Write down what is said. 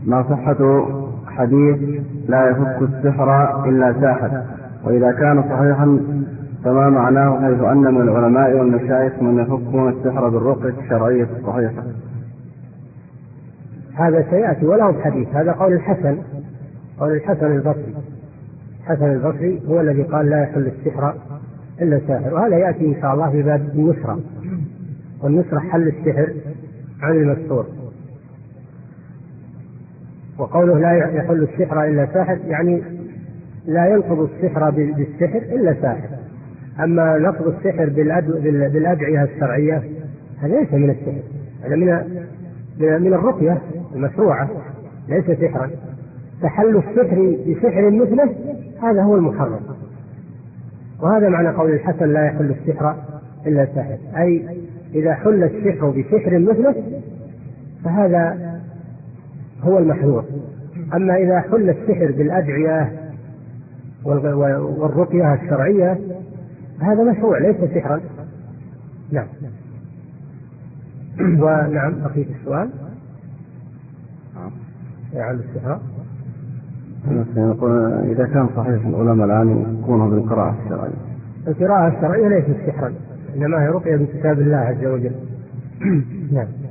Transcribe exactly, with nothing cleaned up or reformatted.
ما صحة حديث لا يفك السحر إلا ساحر؟ وإذا كان صحيحا فما معناه، حيث أن من العلماء والمشايخ من يفكون السحر بالرقية الشرعية الصحيحة؟ هذا سيأتي وله بحديث. هذا قول الحسن، قول الحسن البصري. الحسن البصري هو الذي قال لا يحل السحر إلا ساحر، وهذا يأتي إن شاء الله في باب النصرة، والنصرة حل السحر عن المسحور. وقوله لا يحل السحر إلا ساحر يعني لا ينقض السحر بالسحر إلا ساحر. أما نقض السحر بالأدعية الشرعية هذا ليس من السحر، هذا من من الرقية المشروعة، ليس سحرا. فحل السحر بسحر مثله هذا هو المحرم. وهذا معنى قول الحسن لا يحل السحر إلا ساحر، أي إذا حل السحر بسحر مثله فهذا هو المحظور. أما إذا حل السحر بالأدعية والرقية الشرعية هذا مشروع ليس سحرا. نعم. ونعم بقية السؤال عن السحر. إذا كان صحيح العلماء الآن يكونوا بالقراءة الشرعية، القراءة الشرعية ليست سحرا، إنما هي رقية بكتاب الله عز وجل. نعم.